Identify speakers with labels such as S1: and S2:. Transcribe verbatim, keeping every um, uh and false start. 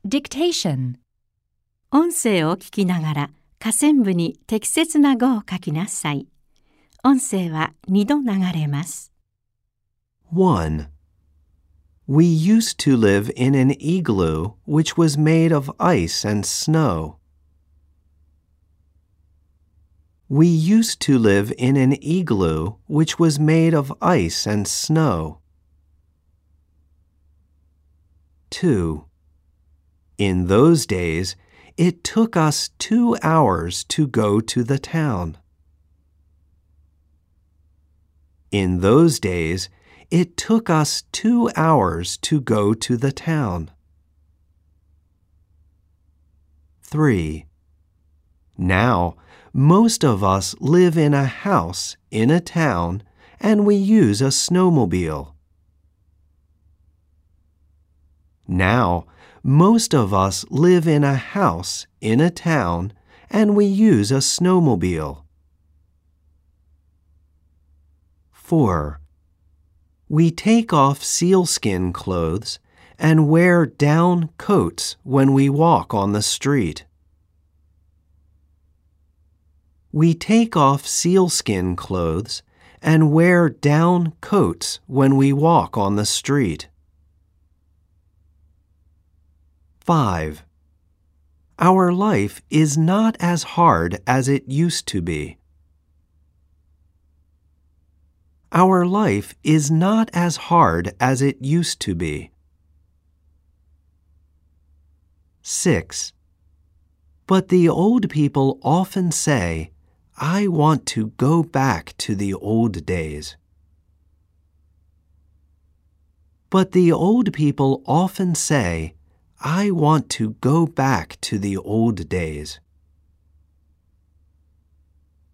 S1: Dictation.
S2: 音声を聞きながら下線部に適切な語を書きなさい。音声はにど流れます。
S3: one. We used to live in an igloo which was made of ice and snow. We used to live in an igloo which was made of ice and snow. two. In those days, it took us two hours to go to the town. In those days, it took us two hours to go to the town. three. Now, most of us live in a house in a town and we use a snowmobile. Now, most of us live in a house in a town and we use a snowmobile. four. We take off sealskin clothes and wear down coats when we walk on the street. We take off sealskin clothes and wear down coats when we walk on the street. five. Our life is not as hard as it used to be. Our life is not as hard as it used to be. six. But the old people often say, I want to go back to the old days. But the old people often say, I want to go back to the old days.